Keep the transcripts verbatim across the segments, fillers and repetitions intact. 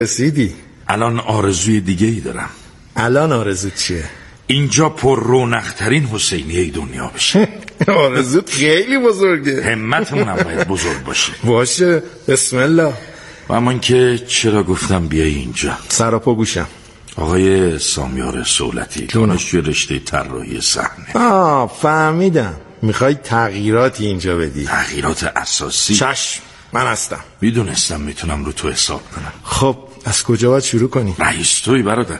رسیدی؟ الان آرزوی دیگه ای دارم. الان آرزو چیه؟ اینجا پر رونق‌ترین حسینیه دنیا بشه. آرزوت خیلی بزرگه. همتمون هم باید بزرگ باشه. باشه، بسم الله. و اما که چرا گفتم بیای اینجا؟ سراپا گوشم. آقای سامیار سولتی، دانشجوی رشته طراحی صحنه. آه فهمیدم، میخوای تغییراتی اینجا بدی. تغییرات اساسی؟ چشم، من هستم. میدونستم میتونم رو تو حساب کنم. خب از کجا باید شروع کنی؟ رئیس توی برادر.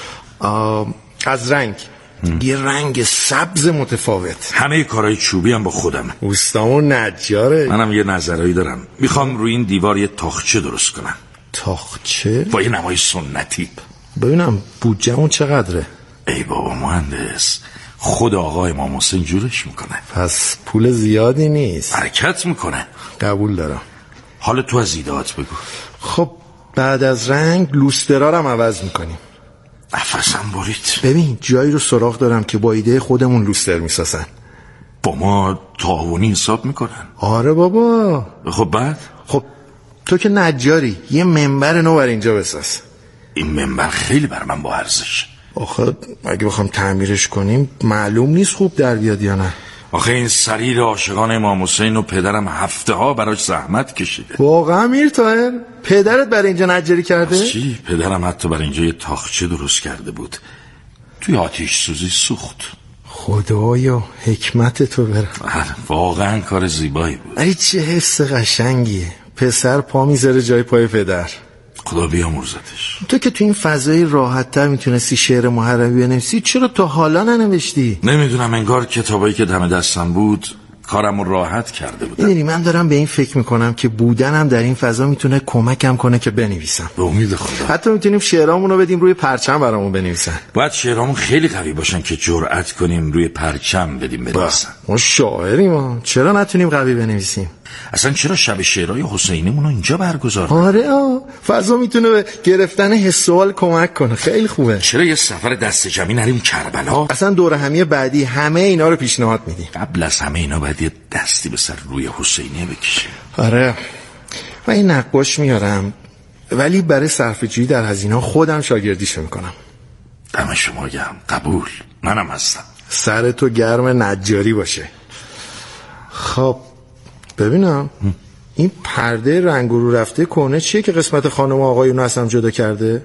آه از رنگ هم. یه رنگ سبز متفاوت. همه کارهای چوبی هم با خودمه. اوستامون نجاره. منم یه نظرهایی دارم. میخوام روی این دیوار یه تاخچه درست کنم. تاخچه؟ با یه نمای سنتی. ببینم بودجه‌مون چقدره؟ ای بابا مهندس، خود آقا امام حسین جورش میکنه. پس پول زیادی نیست. حرکت میکنه. قبول دارم. حالا تو از ایدهات بگو. خب بعد از رنگ لوسترا رو هم عوض میکنیم. نفسم برید. ببین جایی رو سراغ دارم که با ایده خودمون لوستر میسازن. با ما تعاونی حساب میکنن. آره بابا. خب بعد؟ خب تو که نجاری، یه منبر نو بر اینجا بساز. این منبر خیلی بر من با ارزش. آخه اگه بخوام تعمیرش کنیم معلوم نیست خوب در بیاد یا نه. آخه این سریر عاشقان امام حسین و پدرم هفته ها براش زحمت کشیده. واقعا میر طاهر پدرت برای اینجا نجاری کرده؟ چی؟ پدرم حتی برای اینجا یه تاخچه درست کرده بود، توی آتیش سوزی سوخت. خدایا حکمت تو برم. واقعا کار زیبایی بود. ای چه حس قشنگیه، پسر پا میذاره جای پای پدر. خدا بیامرزتش. تو که تو این فضای راحت تر میتونستی شعر محرمی بنویسی، چرا تا حالا ننوشتی؟ نمیدونم، انگار کتابایی که دم دستم بود کارمو راحت کرده بودم. میدونی من دارم به این فکر میکنم که بودنم در این فضا میتونه کمکم کنه که بنویسم. به امید خدا. حتی میتونیم شعرامونو بدیم روی پرچم برامون بنویسن. باید شعرامون خیلی قوی باشن که جرأت کنیم روی پرچم بدیم بنویسن. ما شاعریم ما، چرا نتونیم قوی بنویسیم؟ اصلا چرا شب شعرهای حسینیمون رو اینجا برگزار کنیم؟ آره آه. فضا میتونه به گرفتن حس و حال کمک کنه، خیلی خوبه. چرا یه سفر دست جمعی نریم کربلا؟ اصلا دوره همی بعدی همه اینا رو پیشنهاد میدیم. قبل از همه اینا باید یه دستی به سر روی حسینیه بکشیم. آره من این نقاش میارم، ولی برای صرفه‌جویی در هزینه خودم شاگردیشو میکنم. دم شما گرم. قبول، منم هستم. سر تو گرم نجاری باشه. خب ببینم هم. این پرده رنگ رو رفته کنه چیه که قسمت خانم آقایون اصلا جدا کرده؟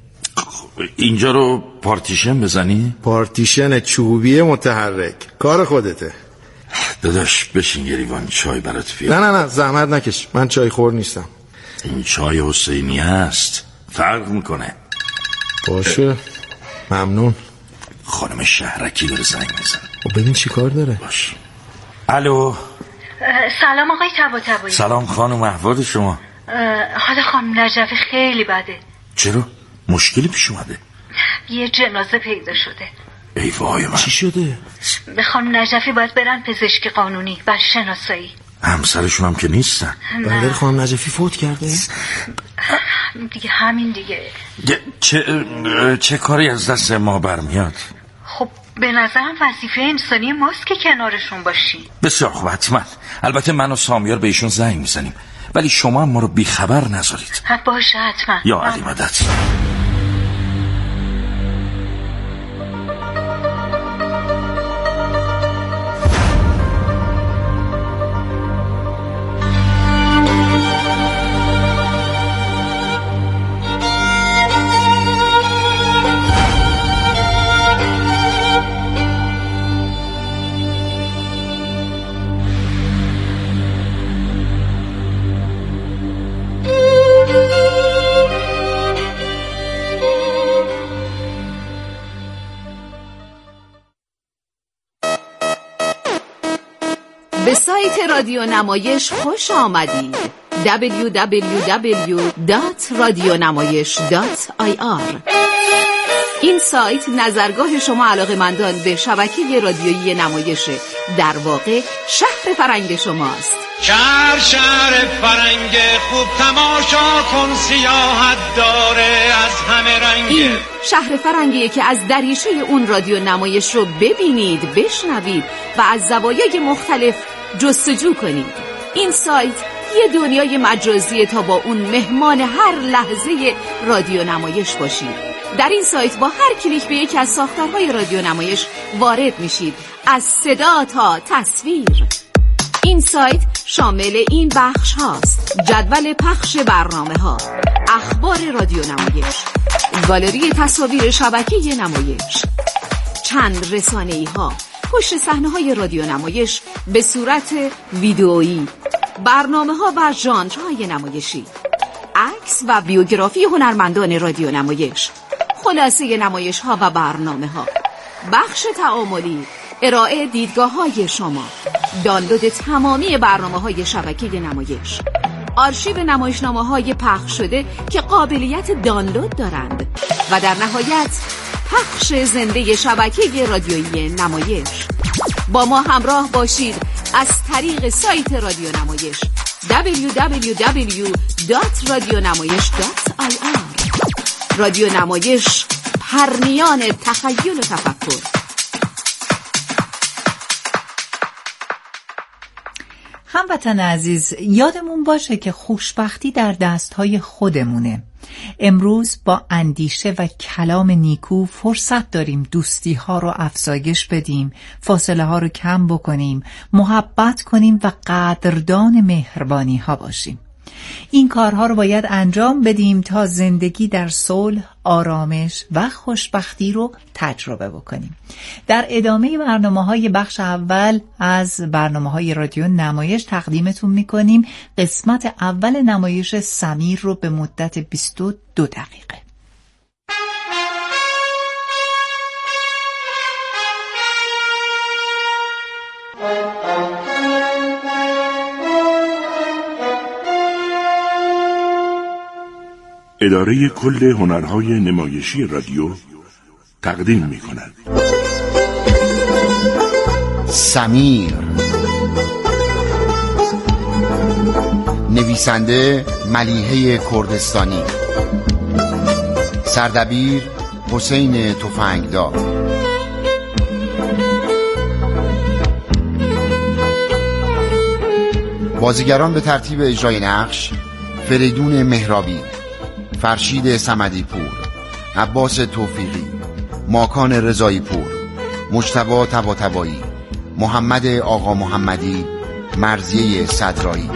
اینجا رو پارتیشن بزنی؟ پارتیشن چوبی متحرک، کار خودته. داداش بشین یه لیوان چای برات بیارم. نه نه نه زحمت نکش، من چای خور نیستم. این چای حسینی است، فرق میکنه. باشه ممنون. خانم شهرکی داره زنگ میزنه. خب ببین چی کار داره. باش. الو. سلام آقای طباطبایی. سلام خانم، احوال شما؟ حالا خانم نجفی خیلی بده. چرا؟ مشکلی پیش اومده؟ یه جنازه پیدا شده. ای وای من. چی شده؟ به خانم نجفی باید برن پزشکی قانونی و شناسایی. همسرشون هم که نیستن. بله خانم نجفی فوت کرده؟ دیگه همین دیگه. چه چه کاری از دست ما برمیاد؟ خب به نظرم وظیفه انسانی ماست که کنارشون باشیم. بسیار خوب، حتما. البته من و سامیار به ایشون زنگ میزنیم، ولی شما هم ما رو بیخبر نذارید. باشه حتما. یا علی مدد. به سایت رادیو نمایش خوش آمدید. دبلیو دبلیو دبلیو دات رادیونمایش دات آی آر. این سایت نظرگاه شما علاقه‌مندان به شبکه رادیویی نمایش، در واقع شهر فرنگ شماست. شهر شهر فرنگ خوب تماشا کن، سیاحت داره از همه رنگ. این شهر فرنگیه که از دریچه اون رادیو نمایش رو ببینید، بشنوید و از زوایای مختلف جستجو کنید. این سایت یه دنیای مجازی تا با اون مهمان هر لحظه رادیو نمایش باشید. در این سایت با هر کلیک به یکی از ساختارهای رادیو نمایش وارد میشید، از صدا تا تصویر. این سایت شامل این بخش هاست: جدول پخش برنامه ها، اخبار رادیو نمایش، گالری تصاویر شبکه نمایش، چند رسانه‌ای ها، پشت صحنه های رادیو نمایش به صورت ویدئویی، برنامه ها و ژانرهای نمایشی، عکس و بیوگرافی هنرمندان رادیو نمایش، خلاصه نمایش ها و برنامه ها، بخش تعاملی، ارائه دیدگاه های شما، دانلود تمامی برنامه های شبکه نمایش، آرشیو نمایشنامه های پخش شده که قابلیت دانلود دارند و در نهایت پخش زنده شبکه رادیویی نمایش. با ما همراه باشید از طریق سایت رادیو نمایش دبلیو دبلیو دبلیو دات رادیونمایش دات آی آر. رادیو نمایش، پرنیان تخیل و تفکر. هموطن عزیز، یادمون باشه که خوشبختی در دستهای خودمونه. امروز با اندیشه و کلام نیکو فرصت داریم دوستی ها رو افزایش بدیم، فاصله ها رو کم بکنیم، محبت کنیم و قدردان مهربانی ها باشیم. این کارها رو باید انجام بدیم تا زندگی در صلح، آرامش و خوشبختی رو تجربه بکنیم. در ادامه برنامه‌های بخش اول از برنامه‌های رادیو نمایش تقدیمتون می‌کنیم قسمت اول نمایش سمیر رو به مدت بیست و دو دقیقه. اداره کل هنرهای نمایشی رادیو تقدیم می کند سمیر. نویسنده ملیحه کردستانی، سردبیر حسین تفنگدار، بازیگران به ترتیب اجرای نقش: فریدون مهرابی، فرشید صمدی پور، عباس توفیقی، ماکان رضایی پور، مجتبی طباطبایی، محمد آقا محمدی، مرضیه صدرایی.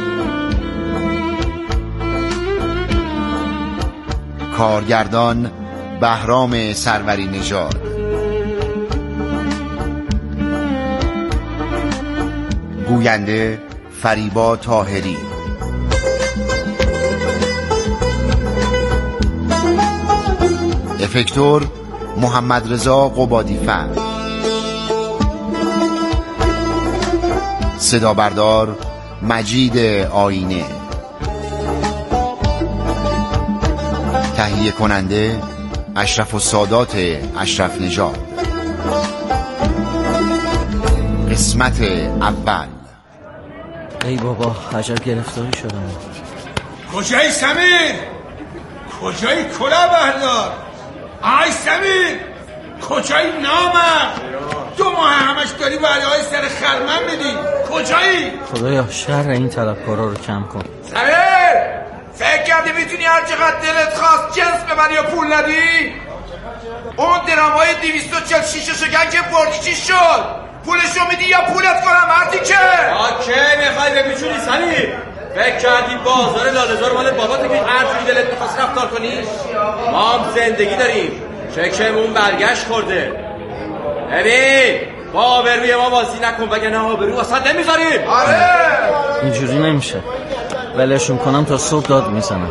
کارگردان بهرام سروری نژاد. گوینده فریبا طاهری. افکتور محمد رضا قبادی‌فر. صدا بردار مجید آینه. تهیه کننده اشرف السادات اشرف نژاد. قسمت اول. ای بابا عجب گرفتاری شدم. کجایی سمیر؟ کجایی کلاه بردار؟ آی سمیر کجایی نامم؟ دو ماه همش داری بلای سر خرمن میدی. کجایی؟ خدایا شر این طلبکارا رو کم کن. سمیر فکر کردی میتونی هر چقدر دلت خواست جنس ببری یا پول ندی؟ اون درامای دویست و چهل شیشه شکن که بردی چی شد؟ پولشو میدی یا پولت کنم هرتی که؟ آکه میخوای بپیچونی سمیر؟ فکر کردی بازار لاله‌زار مال باباته که هر جوری دلت می‌خواد رفتار کنی؟ ما هم زندگی داریم، چکمون برگشت خورده. ببین با آبروی ما بازی نکن وگرنه آبرو واسه نمیذاریم. آره اینجوری نمیشه، ولشون کنم تا صبح داد میزنم.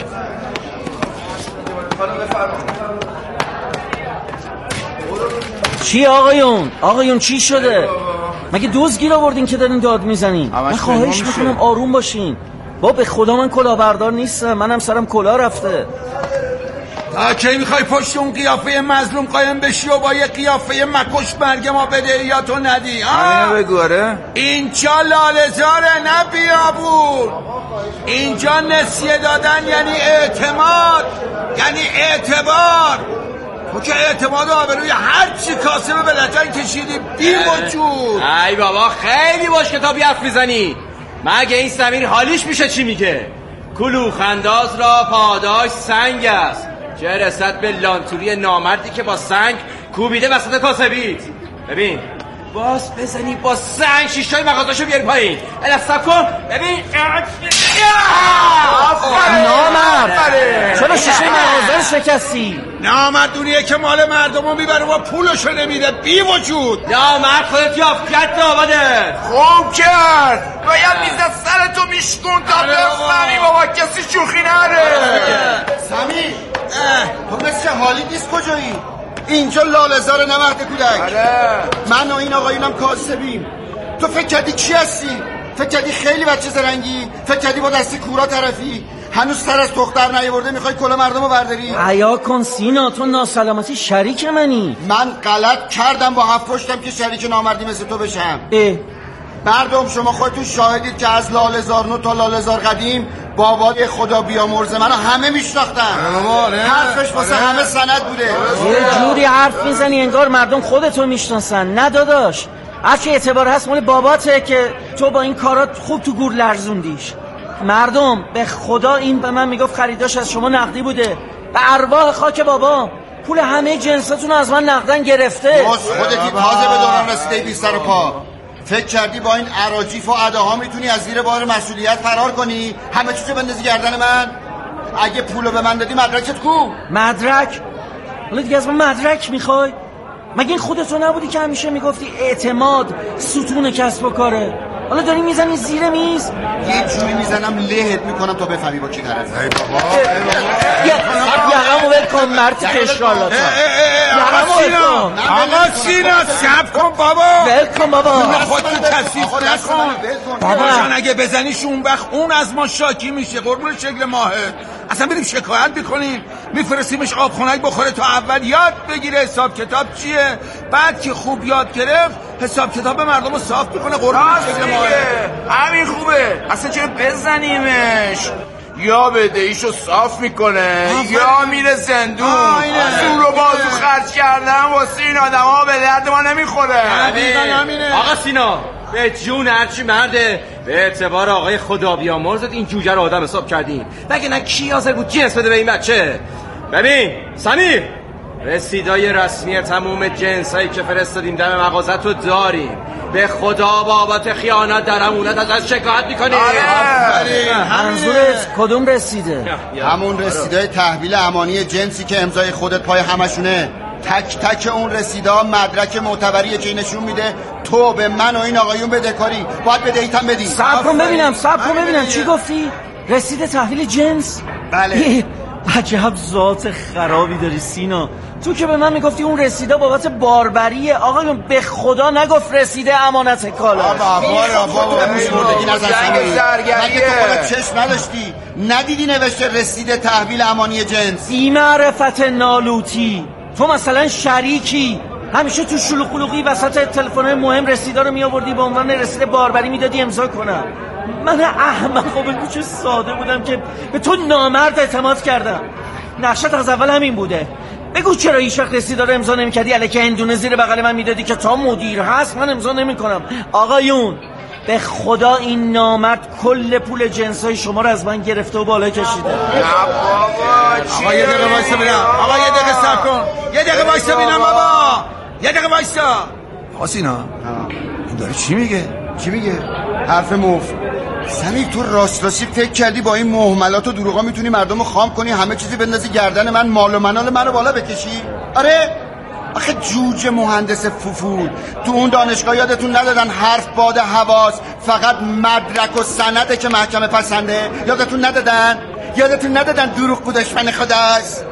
چی آقایون؟ آقایون چی شده؟ مگه دوز گیر آوردین که دارین داد میزنین؟ من خواهش میکنم آروم باشین. با به خدا من کلاهبردار نیستم، منم سرم کلاه رفته. تا کی میخوای پشت اون قیافه مظلوم قایم بشی و با یه قیافه مکش برگ ما بده یا تو ندی؟ همینه بگو. آره اینجا لاله‌زاره نه بیابون. اینجا نسیه دادن یعنی اعتماد، یعنی اعتبار. تو که اعتماد و آبروی هر چی کاسه به بلدن کشیدی بی وجود. ای بابا خیلی باش کتابی حرف میزنی. مگه این سمیر حالیش میشه چی میگه؟ کلوخ انداز را پاداش سنگ است، چه رسد به لانتوری نامردی که با سنگ کوبیده وسط کاسبید. ببین باز بزنی با سنگ شیشای مغازاشو بیاری پایین. الاسب کن ببین. نامرد چرا شیشه مغازه شکستی؟ نامرد دونیه که مال مردمو میبره و پولشو نمیده بی وجود. نامرد خودت یافت کرد آباده. خوب کرد باید میزد سرتو میشکون تا بفهمی بابا کسی شوخی نره. سمی تو مثل حالی نیست کجایی؟ اینجا لاله‌زار نمهد کودک. من و این آقایونم کاسبیم. تو فکر کردی چی هستی؟ فکر کردی خیلی بچه زرنگی؟ فکر کردی با دستی کورا طرفی؟ هنوز سر از دختر نیاورده میخوای کلا مردمو برداری؟ حیا کن سینا، تو ناسلامتی شریک منی. من غلط کردم با هفت پشتم که شریک نامردی مثل تو بشم. اه مردم شما خودتون شاهدید که از لاله‌زار نو تا لاله‌زار قدیم بابای خدا بیامرزه منو همه میشناختن. حرفش واسه همه سند بوده. یه جوری حرف میزنی انگار مردم خودتو میشناسن. نه داداش، هرچی اعتبار هست مال باباته که تو با این کارات خوب تو گور لرزوندیش. مردم به خدا این به من میگفت خریداش از شما نقدی بوده. به ارواح خاک بابا پول همه جنساتون از من نقدن گرفته. باز خودتی تازه به دوران رسیده بی سر و پا. فکر کردی با این اراجیف و اداها میتونی از زیر بار مسئولیت فرار کنی؟ همه چیزو بندازی گردن من؟ اگه پولو به من دادی مدرکت کو؟ مدرک؟ حالا دیگه از من مدرک میخوای؟ مگه این خودتو نبودی که همیشه میگفتی اعتماد ستون کسب و کاره؟ حالا داری میزنی زیر میز؟ یه جوری میزنم لهت میکنم تا بفهمی با کی طرفی. ای بابا یقمو ول کن مرتی که اشغالاتا. آقا سینا آقا سینا صبر کن بابا. ول کن بابا. خودتو کثیف نکن بابا جان. اگه بزنیش اون وقت اون از ما شاکی میشه قربون شکل ماهت. اصلا بریم شکایت میکنیم میفرستیمش آبخونک بخوره تا اول یاد بگیره حساب کتاب چیه. بعد که خوب یاد گرفت حساب کتاب مردم رو صاف میکنه قربون شکل ماهت. همین خوبه. اصلا چرا بزنیمش؟ یا بدهیشو صاف میکنه یا میره زندون. زور و بازو خرج کردن واسه این آدم ها به درد ما نمیخوره. آقا سینا به جون هرچی مرده به اعتبار آقای خدا بیامرزت این جوجه رو آدم حساب کردین. مگه نه کی حاضر بود جنس بده به این بچه؟ ببین سمیر رسیدای رسمی تموم جنس هایی که فرستادیم دم مغازت رو داریم. به خدا بابت خیانت در امونت از شکایت میکنیم. منظورت کدوم رسیده؟ همون رسیده تحویل امانی جنسی که امضای خودت پای همشونه. تک تک اون رسیده مدرک معتبریه که نشون میده تو به من و این آقایون بدهکاری باید بدهیتم بدی. صبر کن ببینم صبر کن ببینم چی گفتی؟ رسیده تحویل جنس؟ بله. عجب ذات خرابی داری سینا. تو که به من میگفتی اون رسیده بابت باربریه. آقایون به خدا نگفت رسیده امانت کالا. بابا بابا بابا موشمردگی نزن سمیه. مگه تو خودت چشم نداشتی؟ ندیدی نوشته رسیده تحویل امانی جنس؟ بی معرفت نالوتی. تو مثلا شریکی همیشه تو شلوغ قلوغی وسط تلفن‌های مهم رسیدا رو میآوردی به عنوان رسید باربری میدادی امضا کنم. من احمق و بگو چه ساده بودم که به تو نامرد اعتماد کردم. نقشت از اول همین بوده. بگو چرا هیچ وقت رسیدا رو امضا نمی‌کردی الکی هندونه زیر بغل من میدادی که تا مدیر هست من امضا نمی‌کنم. آقایون به خدا این نامرد کل پول جنسای شما رو از من گرفته و بالا کشیده. آقا یه دقیقه وایسا ببینم. آقا یه دقیقه صبر کن. یه دقیقه وایسا ببینم بابا. یه دقیقه وایسا. آقا سینا این داره چی میگه؟ چی میگه؟ حرف مفت. سمی تو راست راستی فکر کردی با این مهملات و دروغا میتونی مردمو خام کنی همه چیزی بندازی گردن من مال و منال منو بالا بکشی؟ آره؟ آخه جوجه مهندس فوفول تو اون دانشگاه یادتون ندادن حرف باد حواس فقط مدرک و سنده که محکمه پسنده؟ یادتون ندادن؟ یادتون ندادن دروغ گو دشمن خداست؟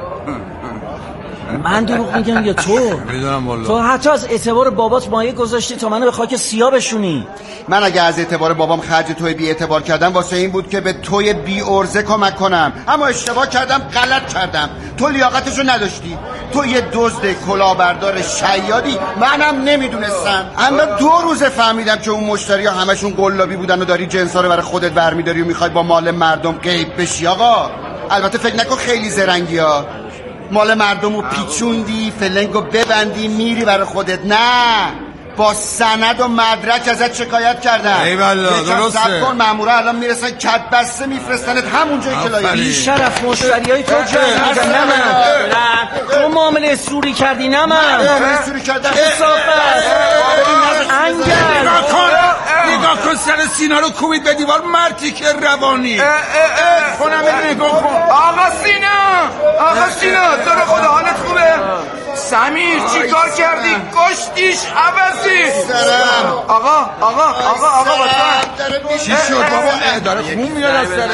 من دروغ میگم یا تو؟ میدونم والله. تو حتی از اعتبار بابات مایه گذاشتی تا منو به خاک سیاه بشونی. من اگه از اعتبار بابام خرج توی بی اعتبار کردم واسه این بود که به توی بی ارزه کمک کنم. اما اشتباه کردم، غلط کردم. تو لیاقتشو نداشتی. تو یه دزد کلاهبردار شیادی، منم نمیدونستم. اما دو روزه فهمیدم که اون مشتریا همشون قلابی بودن و داری جنسا رو برای خودت برمیداری و میخوای با مال مردم غیب بشی. آقا البته فکر نکن خیلی زرنگی ها. مال مردمو پیچوندی، فلنگو ببندی میری برای خودت. نه، با سند و مدرک ازت شکایت کردن. ای والله درسته. صبر کن مامورا الان میرسن کت بسته میفرستنت همون جایی که لایق. بی شرف مشتریای تو جمع میگن نه من. تو معامله سوری کردی نه من. معامله سوری کردم. کثافت. انگل. نگاه کن. نگاه کن سر سینا رو کوبید به دیوار مرتی که روانی. خونم نگاه کن. آقا سینا آقا سینا تو رو خدا حالت خوبه؟ سمیر چی کار کردی؟ کشتیش عوضی. آقا آقا آقا آقا بطور چی شد بابا؟ داره خون میاد از سرش.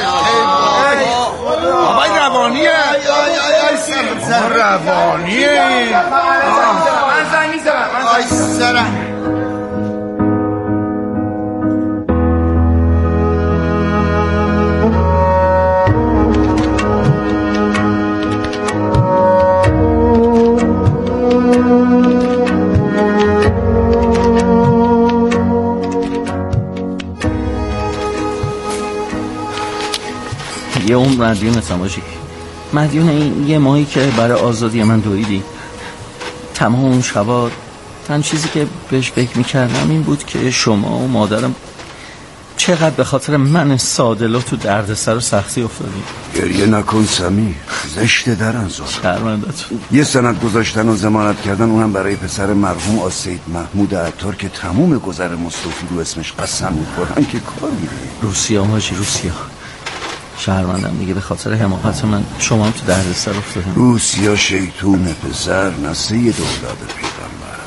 بابا روانیه. روانیه. من زنگ میزنم. من زنگ میزنم. یه عمر مدیون سماجی مدیون این یه ماهی که برای آزادی من دویدی. تمام اون شبا تن چیزی که بهش فکر میکردم این بود که شما و مادرم چقدر به خاطر من سادلو تو دردسر و سختی افتادیم. گریه نکن سمیر، زشته در انزار. شرمندتون. یه سند گذاشتن و ضمانت کردن، اونم برای پسر مرحوم آسید محمود عطار که تموم گذر مصطفی رو اسمش قسم میخورن که کار میره. روسیا ماجی روسیا. شرمندم دیگه به خاطر حماقت من شما هم تو دردسر افتادم. روسیا شیطون پسر نه سید اولاد پیغمبر.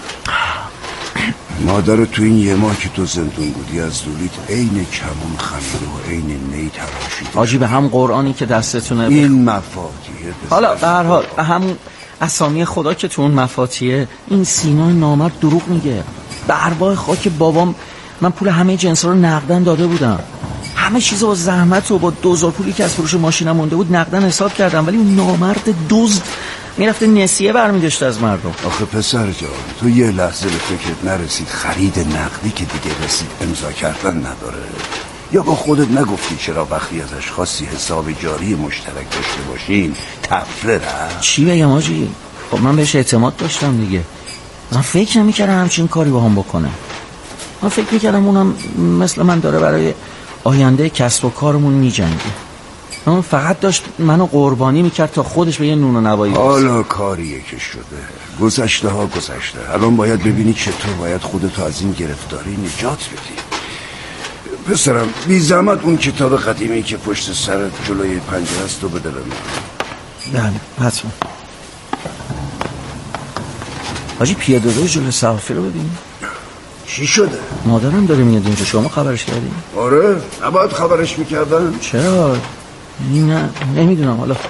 مادر تو این یه ماه که تو زندون بودی از دولیت عین کمون خمیر و عین نی تراشید. آجی به هم قرآنی که دستتونه این مفاتیحه. حالا به هر حال همون اسامی خدا که تو اون مفاتیحه این سینا نامرد دروغ میگه. به ارواح خاک بابام من پول همه جنسا رو نقدن داده بودم. همه چیزو با زحمت و با دوزار پولی که از فروش ماشینم مونده بود نقدن حساب کردم، ولی اون نامرد دزد میرفته نسیه برمی‌داشته از مردم. آخه پسر جان تو یه لحظه به فکرت نرسید خرید نقدی که دیگه رسید امضا کردن نداره؟ یا با خودت نگفتی چرا وقتی ازش خواستی حساب جاری مشترک داشته باشین تفره رفت؟ چی بگم آجی؟ خب من بهش اعتماد داشتم دیگه. من فکر نمی‌کردم همچین کاری با هم بکنه. من فکر می‌کردم اونم مثل من داره برای آینده کسب و کارمون می‌جنگه. اون فقط داشت منو قربانی میکرد تا خودش به یه نون و نوایی برسه. حالا کاریه که شده، گذشته ها گذشته. الان باید ببینی چطور باید خودتو از این گرفتاری نجات بدی. پسرم بی زحمت اون کتاب قدیمی که پشت سرت جلوی پنجره است و بده به من. بله حتما. حاجی پیاده روی جلوی صحافی رو ببین. چی شده؟ مادرم داره میاد اینجا، شما خبرش کردی؟ آره نباید خبرش میکردن. چرا؟ نه نمیدونم. حالا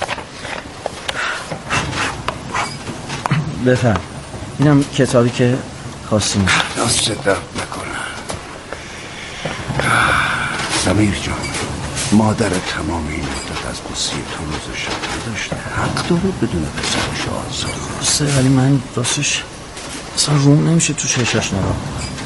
بفهم اینم کتابی که خواستیم. دست درد نکنه سمیر جان. مادر تمام این مدت از قصه تو روز شب داشته، حق داره بدون پسرش آزار. درسته ولی من راستش اصلا روم نمیشه تو چشاش نگاه.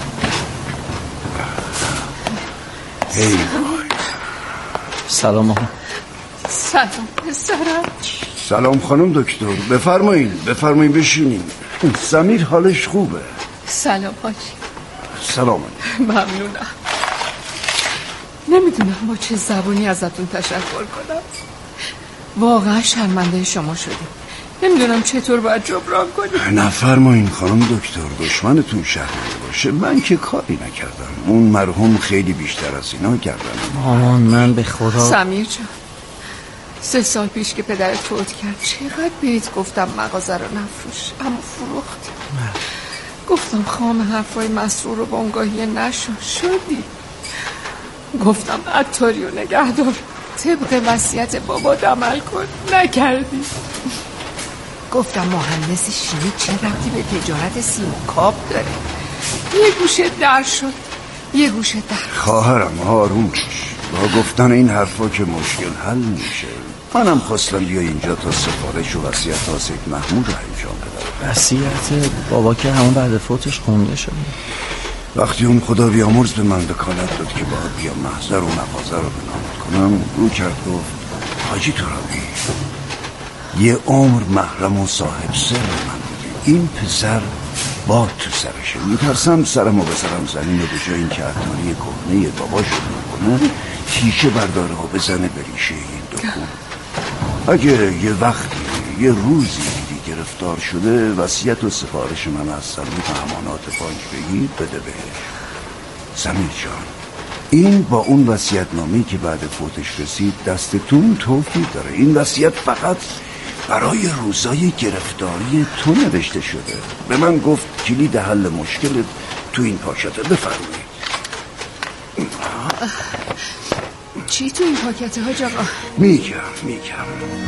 ای وای. سلام آقا. سلام پسرم. سلام خانم دکتر. بفرمایین بفرمایین بشینین. سمیر حالش خوبه؟ سلام حاجی. سلام. ممنونم. نمیدونم با چه زبونی ازتون تشکر کنم. واقعا شرمنده شما شدیم. نمیدونم چطور باید جبران کنیم. نفرمایین خانم دکتر، دشمنتون شهر باشه. من که کاری نکردم. اون مرحوم خیلی بیشتر از اینا کردن. مامان من به خدا. سمیر جان سه سال پیش که پدرت فوت کرد چقدر بهت گفتم مغازه رو نفروش، اما فروختی. گفتم خام حرفای مسرور رو بانگاهی نشو، شدی. گفتم عطاری و نگهدار، طبق وصیت بابات عمل کن، نکردی. گفتم مهندس شیمی چه ربطی به تجارت سیم و کاب داره؟ یه گوشه در شد یه گوشه در. خواهرم آروم باش، با گفتن این حرفا که مشکل حل میشه. منم خواستم بیا اینجا تا سفارش و وصیت آسید محمود رو انجام بدم. وصیت بابا که همون بعد فوتش خونده شد. وقتی اون خدا بیامرز به من وکالت داد که باید بیا محضر و مغازه رو بنامت کنم، رو کرد گفت حاجی ترابی یه عمر محرم و صاحب سر من بودی. این پسر باد تو سرشه. میترسم سرمو بذارم زمین و به جای این که عطاری کهنه بابا شروع کنه تیشه برداره و بزنه به ریشه این دکون. اگه یه وقتی یه روزی دیگه گرفتار شده وصیت و سفارش من از سلوت امانات بانک بگیر بده بهش. سمیر جان این با اون وصیت‌نامه‌ای که بعد فوتش رسید دستتون توفیق داره. این وصیت فقط برای روزای گرفتاری تو نوشته شده. به من گفت کلید حل مشکل تو این پاکته. بفرمایید. چی تو این پاکته حاج آقا؟ میگم میگم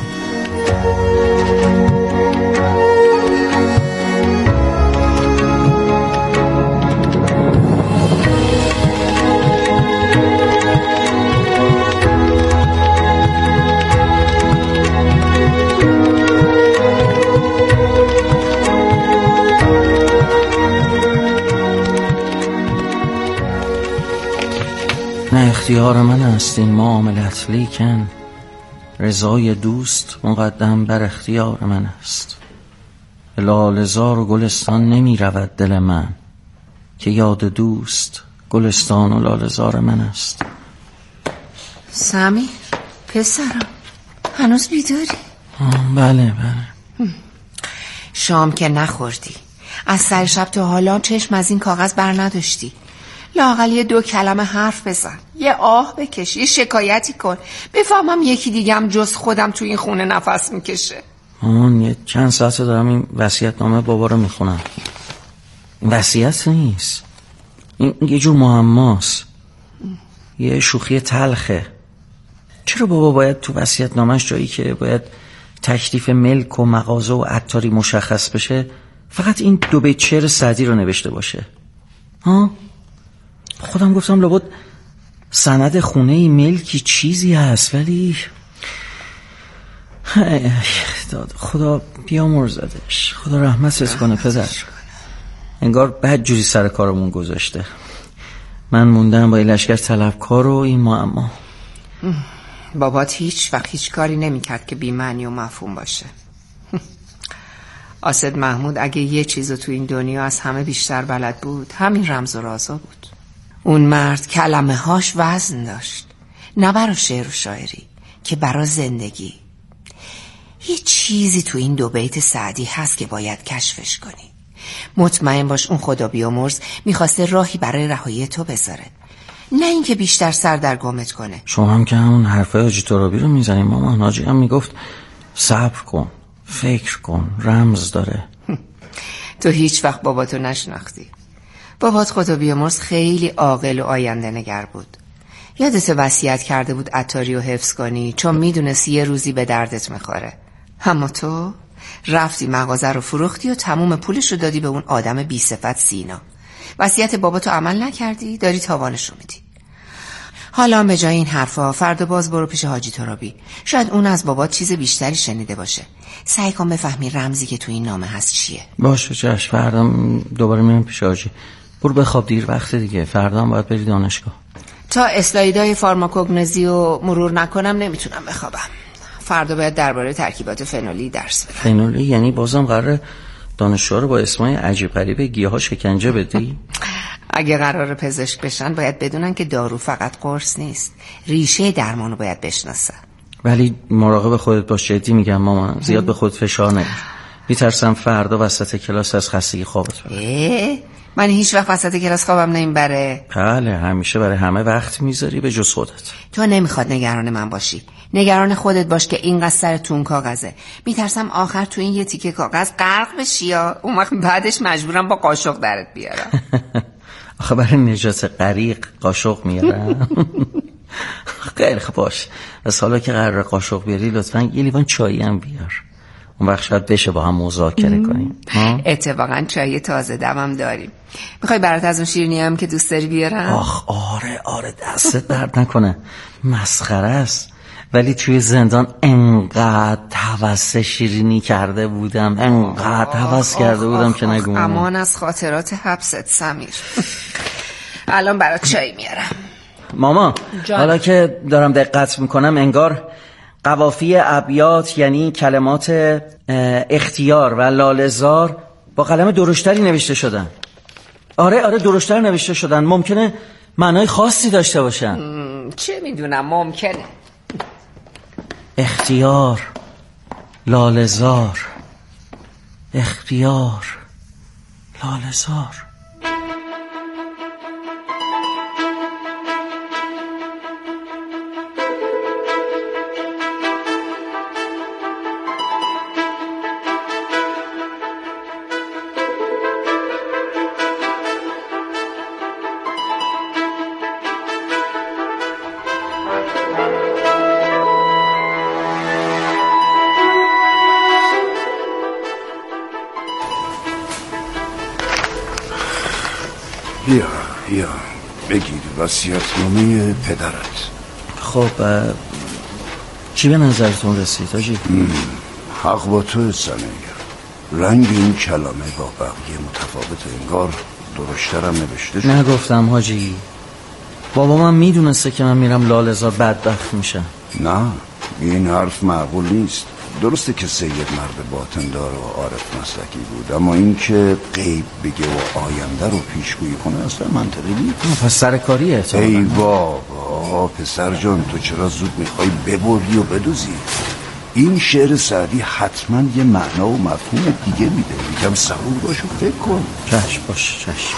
نه اختیار من است این معاملت، لیکن رضای دوست مقدم بر اختیار من است. لاله‌زار و گلستان نمی رود دل من که یاد دوست گلستان و لاله‌زار من است. سمیر پسرم هنوز بیداری؟ بله بله. شام که نخوردی، از سر شب تا حالا چشم از این کاغذ بر نداشتی. لااقل یه دو کلمه حرف بزن، یه آه بکش، یه شکایتی کن، بفهمم یکی دیگم جز خودم تو این خونه نفس میکشه. مامان یه چند ساعته دارم این وصیت‌نامه بابا رو میخونم. وصیت نیست، این یه جور معماست، یه شوخی تلخه. چرا بابا باید تو وصیت‌نامه‌اش جایی که باید تکلیف ملک و مغازه و عطاری مشخص بشه فقط این دو بیت شعر سعدی رو نوشته باشه؟ ها؟ خودم گفتم لابد سند خونه ملکی چیزی هست، ولی خدا بیامرزدش، خدا رحمتت کنه پدر. انگار بد جوری سر کارمون گذاشته. من موندم با این لشکر طلبکار و این معما. بابات هیچ وقت هیچ کاری نمی کرد که بی معنی و مفهوم باشه. آسد محمود اگه یه چیزو تو این دنیا از همه بیشتر بلد بود همین رمز و رازا بود. اون مرد کلمه هاش وزن داشت، نه برا شعر و شاعری که برا زندگی. یه چیزی تو این دو بیت سعدی هست که باید کشفش کنی. مطمئن باش اون خدا بیامرز میخواسته راهی برای رهایی تو بذاره، نه اینکه بیشتر سردرگمت کنه. شما هم که همون حرفای حاجی ترابی رو میزنیم مامان. حاجی هم میگفت صبر کن، فکر کن، رمز داره. تو هیچ وقت باباتو نشناختی. بابات خدا بیامرز خیلی عاقل و آینده نگر بود. یادت وصیت کرده بود عطاری رو حفظ کنی چون میدونست یه روزی به دردت میخوره. اما تو رفتی مغازه رو فروختی و تموم پولش رو دادی به اون آدم بی صفت سینا. وصیت باباتو عمل نکردی، داری تاوانش رو میدی. حالا هم به جای این حرفا فردا باز برو پیش حاجی ترابی، شاید اون از بابات چیز بیشتری شنیده باشه. سعی کن بفهمی رمزی که تو این نامه هست چیه. باشه چشم، فردا دوباره میرم پیش حاجی. برو بخواب، دیر وقت دیگه، فردا هم باید بری دانشگاه. تا اسلایدای فارماکوگنوژی رو مرور نکنم نمیتونم بخوابم. فردا باید درباره ترکیبات فنولی درس بدم. فنولی یعنی بازم قراره دانشجوها رو با اسمای عجیب غریب گیاها شکنجه بدی؟ اگه قراره پزشک بشن باید بدونن که دارو فقط قرص نیست، ریشه درمانو باید بشناسن. ولی مراقب خودت باش، جدی میگم مامان، زیاد به خود فشار نیار. میترسم فردا وسط کلاس از خستگی خوابت ببره. من هیچ وقت وسط کلاس خوابم نمیبره. بله، همیشه برای همه وقت میذاری به جز خودت. تو نمیخواد نگران من باشی، نگران خودت باش که اینقدر سرتون کاغذه. میترسم آخر تو این یه تیکه کاغذ غرق بشی یا اون وقت بعدش مجبورم با قاشق درت بیارم. آخه برای نجات غریق قاشق میارم. خیلی خوب باش، از حالا که قرار قاشق بیاری لطفا یه لیوان چایی هم بیار، اون وقت شاید بشه با هم مذاکره کنیم. اتفاقا چای تازه دمم داریم. میخوای برات از اون شیرینی هم که دوست داری بیارم؟ آخ آره آره، دستت درد نکنه، مسخره است. ولی توی زندان انقدر هوس شیرینی کرده بودم، انقدر هوس کرده بودم که نگم. امان از خاطرات حبست سمیر. الان برات چای میارم. ماما جان. حالا که دارم دقت میکنم انگار قوافی ابیات یعنی کلمات اختیار و لاله‌زار با قلم درشتری نوشته شدن. آره آره درشتر نوشته شدن. ممکنه معنای خاصی داشته باشن. چه میدونم، ممکنه. اختیار، لاله‌زار، اختیار، لاله‌زار. بیا بیا بگیر وصیت‌نامه پدرت. خب چی به نظرتون رسید حاجی؟ حق با تو سمیر. رنگ این کلمه با بقیه متفاوت، انگار درشترم نوشته شد. نگفتم حاجی. بابا من میدونسته که من میرم لاله‌زار بدبخت میشم. نه این حرف معقول نیست. درسته که سید مرد باطندار و عارف مسلکی بود، اما این که غیب بگه و آینده رو پیشگویی کنه اصلا منطقی نیست. پس سرکاریه احتمالاً. ای بابا پسر جان، تو چرا زود میخوای ببری و بدوزی؟ این شعر سعدی حتما یه معنا و مفهوم دیگه میده. میگم صبور باش و فکر کن. چشم باش چشم.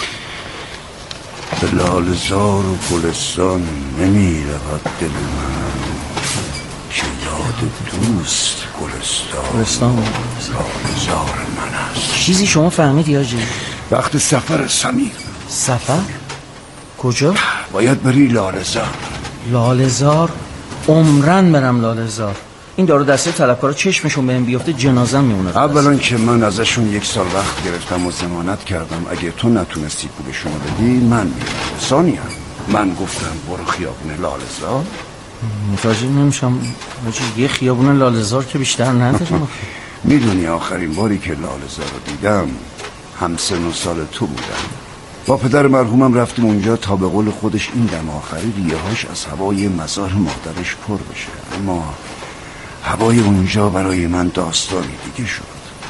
به لاله‌زار و گلستان نمیرود دل من که یاد دوست گلستان گلستان لاله‌زار من است. چیزی شما فهمیدی حاجی؟ وقت سفر سمیر. سفر؟ کجا؟ باید بری لاله‌زار. لاله‌زار؟ عمرن برم لاله‌زار. این دارو دسته طلبکارا چشمشون بهم بیفته جنازم میمونه. اولا که من ازشون یک سال وقت گرفتم و ضمانت کردم اگه تو نتونستی پولشونو بدی من میرم. ثانیاً من گفتم برو خیابون لاله‌زار. متوجه نمیشم حاجی، یه خیابون لاله‌زار که بیشتر نداریم. میدونی آخرین باری که لاله‌زار رو دیدم همسن و سال تو بودم. با پدر مرحومم رفتیم اونجا تا به قول خودش این دم آخری ریه‌هاش از هوای مزار مادرش پر بشه، اما هوای اونجا برای من داستانی دیگه شد.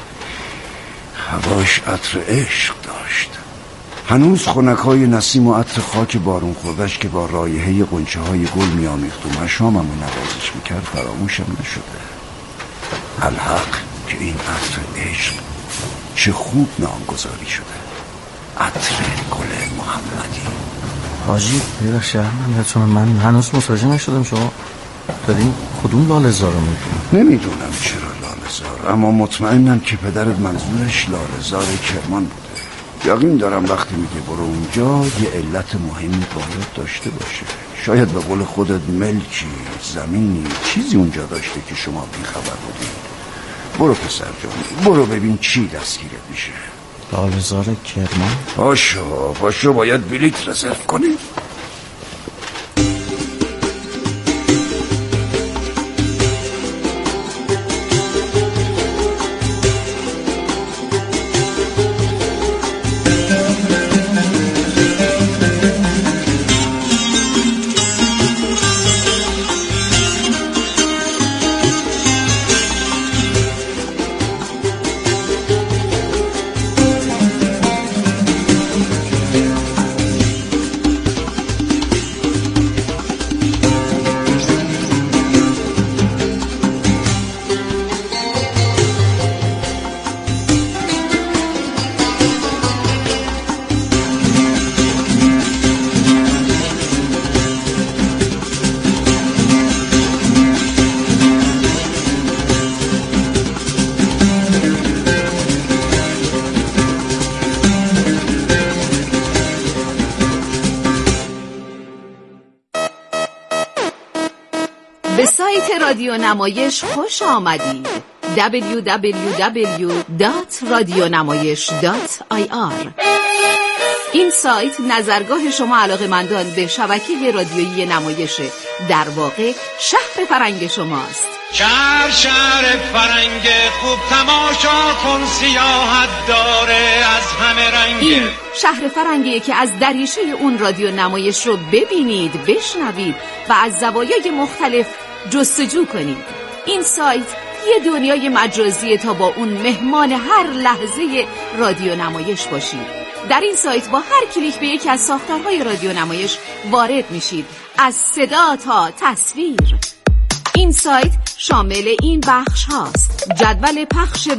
هواش عطر عشق داشت. هنوز خنک‌های نسیم و عطر خاک بارون خوردش که با رایحه غنچه‌های گل می‌آمیخت و مشامم رو نوازش می‌کرد فراموشم نشده. الحق که این عطر عشق چه خوب نامگذاری شده. عطر گل محمدی. حاجی بیر شهر من هنوز متوجه نشدم شما دارین کدوم لاله‌زار رو میگین؟ نمیدونم چرا لاله‌زار، اما مطمئنم که پدرت منظورش لاله‌زار کرمان بوده. یقین دارم وقتی میگه برو اونجا یه علت مهمی باید داشته باشه. شاید به قول خودت ملکی، زمینی، چیزی اونجا داشته که شما بیخبر بودید. برو پسر جان، برو ببین چی دستگیرت میشه. لاله‌زار کرمان؟ پاشو پاشو باید بلیط رزرو کنی. به سایت رادیو نمایش خوش آمدید. دبلیو دبلیو دبلیو دات رادیونمایش دات آی آر. این سایت نظرگاه شما علاقه‌مندان به شبکه رادیویی نمایش، در واقع شهر فرنگ شماست. شهر شهر فرنگ خوب تماشا کن، سیاحت داره از همه رنگ. این شهر فرنگیه که از دریچه اون رادیو نمایش رو ببینید، بشنوید و از زوایای مختلف جستجو کنید. این سایت یه دنیای مجازی تا با اون مهمان هر لحظه رادیو نمایش باشید. در این سایت با هر کلیک به یکی از ساختارهای رادیو نمایش وارد میشید، از صدا تا تصویر. این سایت شامل این بخش هاست: جدول پخش